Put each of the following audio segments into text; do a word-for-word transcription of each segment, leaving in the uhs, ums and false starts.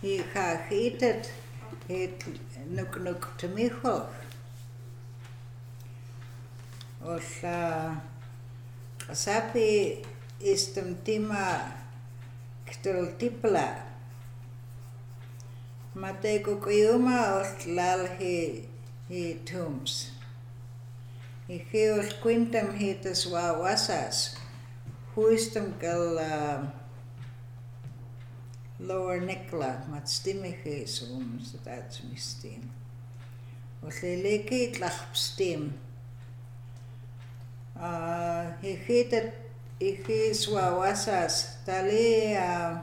i kaakiitat et nuk nuk tamiho olla asapi istamtima ktultipla mate kukuyuma ollal hi hi tums iki ol quintam hitas wawasas huistam kal uh, lower nikla matstimihi sum stats mistin olleleki tlachpstim uh, hikitat ikis wawasas tali uh,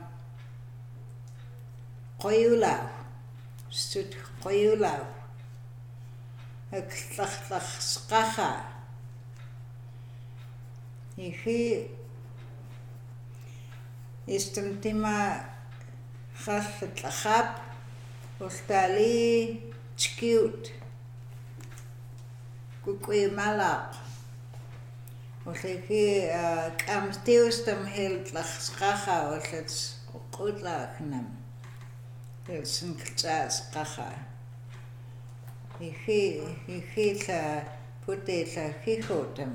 qoyulaw stut qoyulaw aktlach sqaha iki istamtima khal tlachap ultali chkiut kukuimalaq uliki kamstiustam hil tlach sqaha ullats qutlaaknam Sinkltsas qaha iki iki la puti la hijotam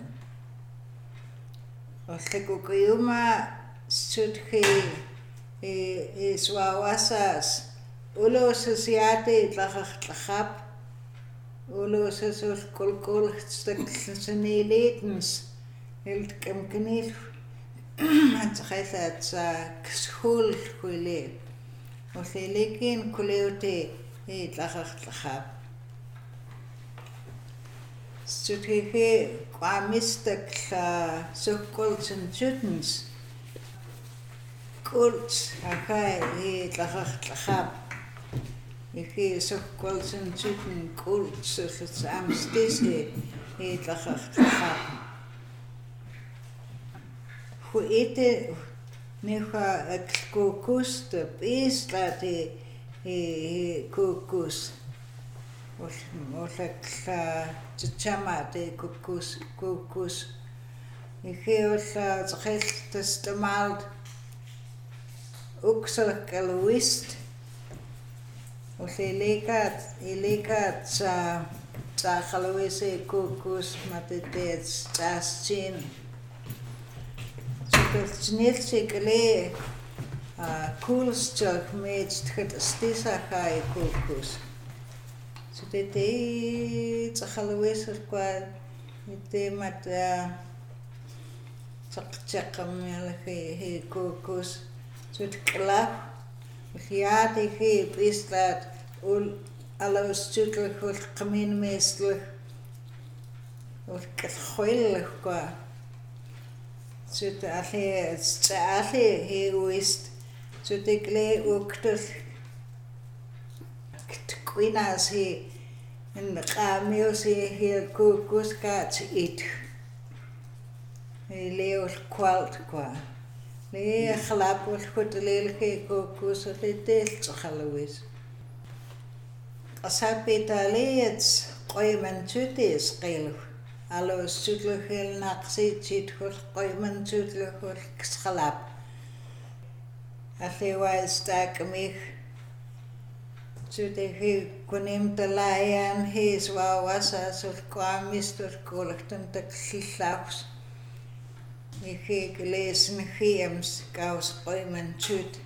ollekukuyuma sutki i iswawasas ulosasiati tlajajtlajap ulosasul kulkul staksanilitns iltkamkanil atsakhayat sa kshul kuili Ollelekin kuleuti i tlajajtlajap. Sutiki kwamistak la sukkultsen tutens. Kults akai i tlajajtlajap. Iki sukkultsen tuten kults ullats amstisi i tlajajtlajap. Huite Niha kukus te pislati i kukus ollek la tsamati kukus kukus iki olla tkhil testamalt uksalak alwist ollelekat ilekat sa sa khalwisi kukus matitets taschin Snilsikle kulstjak met het stisaka kukus. So dit is tsalwis kwa dit mat tsak he kukus. So dit klap. Giat ik pistat ul alles tutel goed kamin meestelijk. Ul khoil kwa Sut alle alle he wist sut ikle uktus kwinas he in qamios he kukus kat it leo kwalt kwa le khlap ul khotlel ke kukus tetel tsalwis asapitaliets qoyman tutis qil Allo sutluhil naqsi chithul qoyman sutluhul kskhalap. Alliwa istakmih sutehi kunim talayan his wawasa sul kwamistur kolaktum taklillaus. Ihi glesn hiems kaus qoyman sut.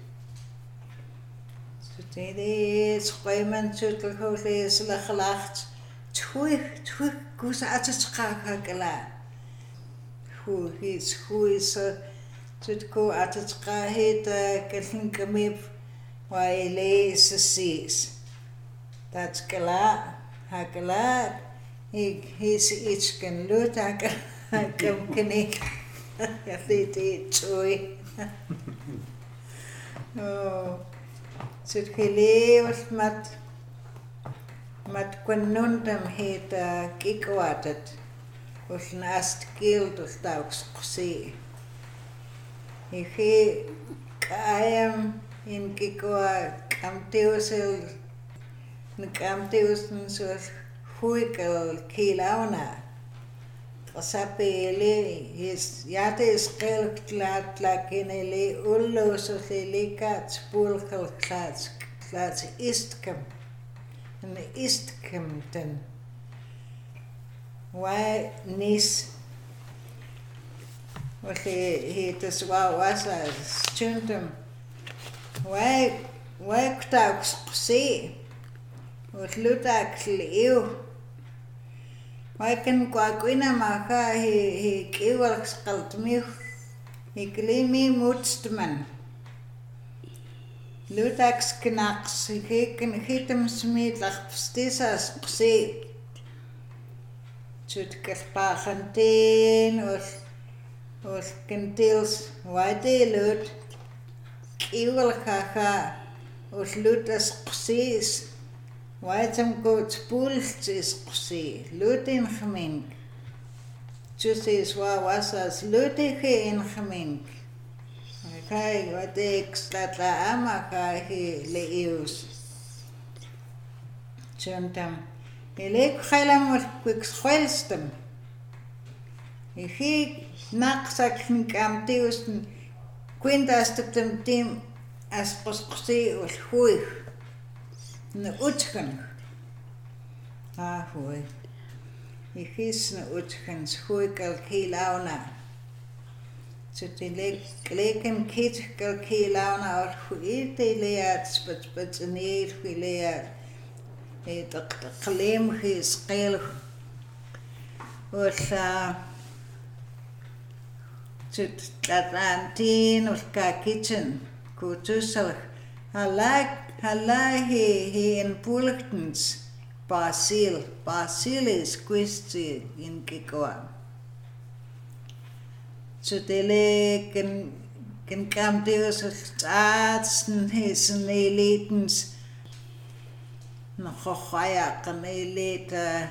Sutedi qoyman sutluhul is lachlacht. Thui thui kus atatskakala hu his hu is tutko atatskahita kalhinkamip wa ele sis that's kala hakala he his ichken luta kam kene yati tui oh tutkele mat mat qunnundam heta kikwatat ulnast kilt ultauks qsi ihi kayam in kikwa kamteusil nkamteusn sul huikal kilauna qasapele his yate sqel tlat lakinele ullo soselika tspulkhal klatsk laat istkem. En istkem den. Wai nis. Wali hitas wa wasa chuntum. Wai wai kutauks qsi. Utlutak liu. Wai kan kwakwina maka hi hi kiwalks qaltmiu. Hi klimi mutstman. Lutaks knaks hi kan hitam smit laqpstisas qsi. Chut kalpaxantin ul ul kentils wadi lut kiwal kaka ul lutas qsis. Waitam goats pults is qsi. Lutin khmink. Chusis wa wasas lutihi in khmink. Kai wadex tata ama kai leius. Chuntam. Ilek khailam ul quick khwelstem. Ihi naqsak nkam tiusn quintastem tim as qsi ul huig. Na utgen. Ah, hoy. Ik is na utgen, schooi kalkielauna. Zotilek kleken kit kalkielauna or goed leert, spits spits neer geleerd. Het gleem geskeel. Of zit dat aan tien of ka kitchen. Kutusel. Halak Halai he he in Pulchtens Basil. Basil is kwestie in Kikoa. So dele kan kan kam deus artsen his neletens nog khaya kan eleta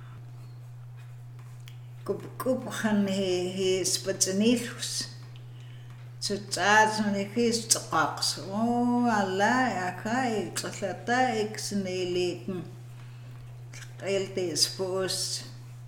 kup kup han he he spatsenilus. So artsen his taqs. Oh Allah akai tsalata exneleten. Eltes post.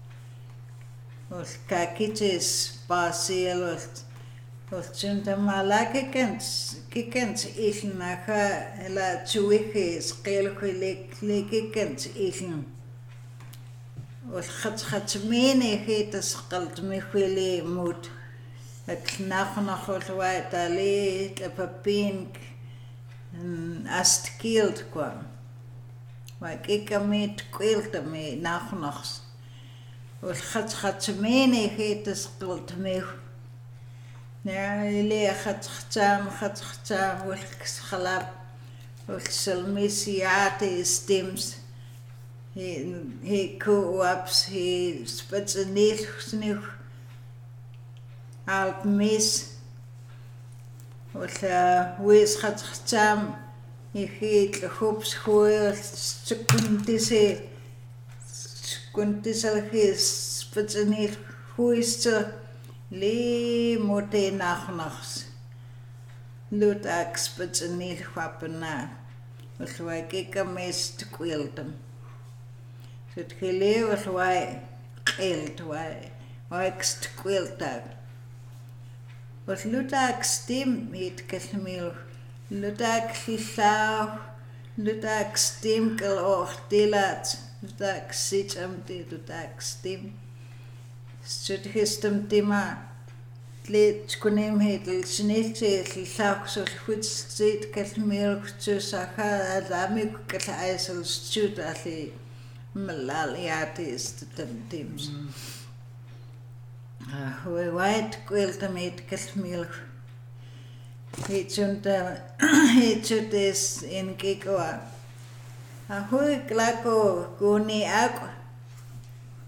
Os kakites basil os os junta malake kent kikent iln aka la tuike sqel khilek lekent iln. Os khat khat mene hetas qalt me khile mut. Knach nach wat ali papink ast kilt kwam. Maar ik kan met kwilt me nach nach. Os khat khat mene hetas qalt me. Ja, ile khat khatam khat khatam wal khalab wal salmisiate stems. He he co-ops he spatsenil snu. Alp mis. Wala wis khat khatam ik hoops gooi sekuntis sekuntis al gis spatsenil goeiste le mote nach nachts. Lut ak spatsenil kwapena. Wal wai kika mes te kwiltem. Zit gele wal wai qilt wai wai kst kwiltak. Was lutak stem met kasmil. Lutak lislaw. Lutak stem kal och delat. Lutak sit am de lutak stem. Zit gestem tema. Tlet kunem hetel snitse lislaw so goed sit kasmil tsusaha adamik kal aisel stut ali malaliatis tems. Hoe white quilt met kasmil. Het junta het is in Kikoa. Hoe klako guni ak